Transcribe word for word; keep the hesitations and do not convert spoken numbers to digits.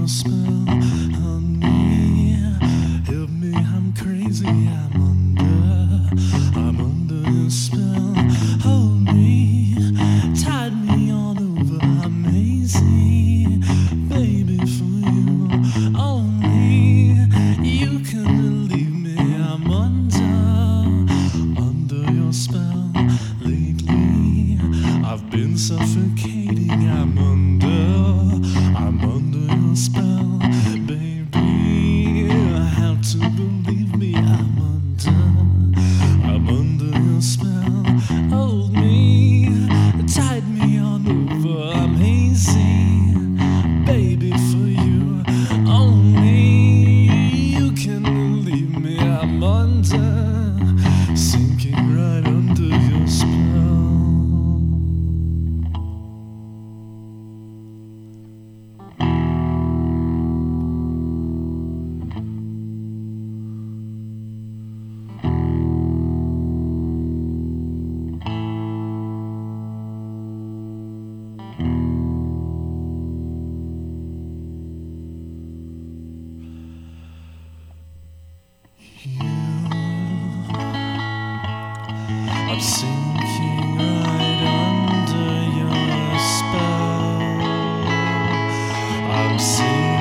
spell on me. Help me, I'm crazy, I'm under, I'm under your spell. Hold me, tide me all over, I'm hazy. Baby, for you only, you can believe me, I'm under, under your spell. Lately, I've been suffocating, I'm under, I'm under your spell. Baby, I have to believe me, I'm under, I'm under your spell. Hold me, tide me on over, I'm hazy. Baby, for you only, you can believe me, I'm under, sinking right under your spell. I'm sinking right under your spell. I'm sinking.